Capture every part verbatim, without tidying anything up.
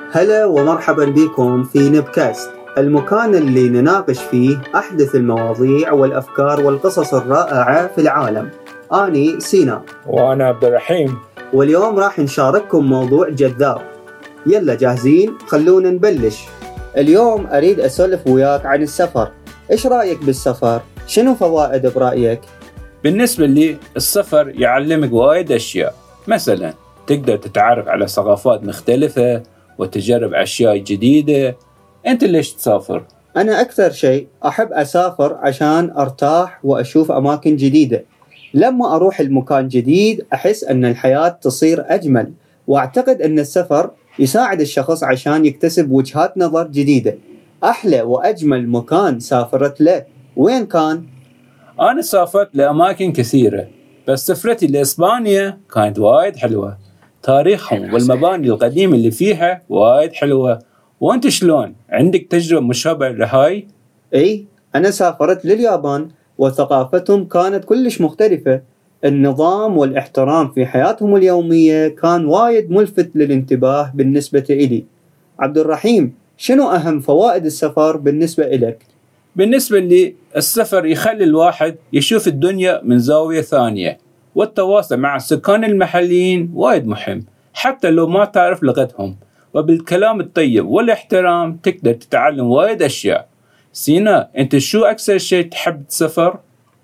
هلا ومرحبا بكم في نبكاست، المكان اللي نناقش فيه أحدث المواضيع والأفكار والقصص الرائعة في العالم. أني سينا وأنا عبد الرحيم، واليوم راح نشارككم موضوع جذاب. يلا جاهزين؟ خلونا نبلش. اليوم أريد أسولف وياك عن السفر. إيش رأيك بالسفر؟ شنو فوائد برأيك؟ بالنسبة لي السفر يعلمك وايد أشياء، مثلا تقدر تتعرف على ثقافات مختلفة وتجرب أشياء جديدة. أنت ليش تسافر؟ أنا أكثر شيء أحب أسافر عشان أرتاح وأشوف أماكن جديدة. لما أروح المكان جديد أحس أن الحياة تصير أجمل، وأعتقد أن السفر يساعد الشخص عشان يكتسب وجهات نظر جديدة. أحلى وأجمل مكان سافرت له وين كان؟ أنا سافرت لأماكن كثيرة، بس سفرتي لإسبانيا كانت وايد حلوة. تاريخهم والمباني القديمة اللي فيها وايد حلوة. وأنت شلون؟ عندك تجربة مشابهة لهاي؟ إيه، أنا سافرت لليابان وثقافتهم كانت كلش مختلفة. النظام والاحترام في حياتهم اليومية كان وايد ملفت للانتباه بالنسبة إلي. عبد الرحيم، شنو أهم فوائد السفر بالنسبة إلك؟ بالنسبة لي السفر يخلي الواحد يشوف الدنيا من زاوية ثانية، والتواصل مع السكان المحليين وايد مهم حتى لو ما تعرف لغتهم، وبالكلام الطيب والاحترام تقدر تتعلم وايد أشياء. سينا، أنت شو أكثر شيء تحب تسافر؟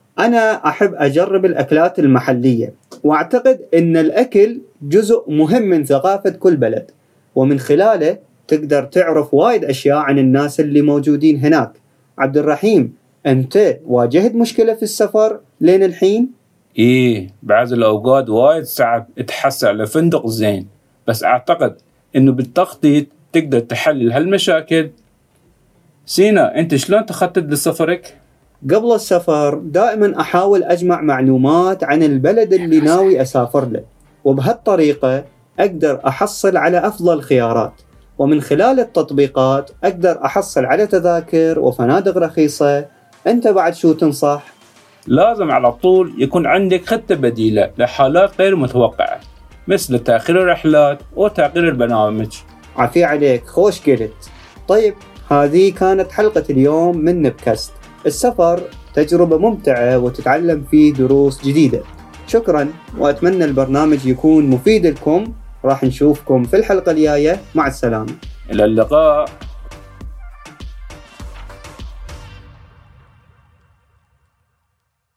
أنا أحب أجرب الأكلات المحلية، وأعتقد أن الأكل جزء مهم من ثقافة كل بلد، ومن خلاله تقدر تعرف وايد أشياء عن الناس اللي موجودين هناك. عبد الرحيم، أنت واجهت مشكلة في السفر لين الحين؟ إيه، بعض الأوقات وايد صعب تحصل على فندق زين، بس أعتقد إنه بالتخطيط تقدر تحلل هالمشاكل. سينا، أنت شلون تخطط لسفرك؟ قبل السفر دائما أحاول أجمع معلومات عن البلد اللي ناوي أسافر له، وبهالطريقة أقدر أحصل على أفضل خيارات، ومن خلال التطبيقات أقدر أحصل على تذاكر وفنادق رخيصة. أنت بعد شو تنصح؟ لازم على طول يكون عندك خطة بديلة لحالات غير متوقعة، مثل تأخير الرحلات وتغيير البرنامج. عافية عليك، خوش قلت. طيب، هذه كانت حلقة اليوم من نبكاست. السفر تجربة ممتعة وتتعلم فيه دروس جديدة. شكرا، وأتمنى البرنامج يكون مفيد لكم. راح نشوفكم في الحلقة الجاية. مع السلامة. إلى اللقاء.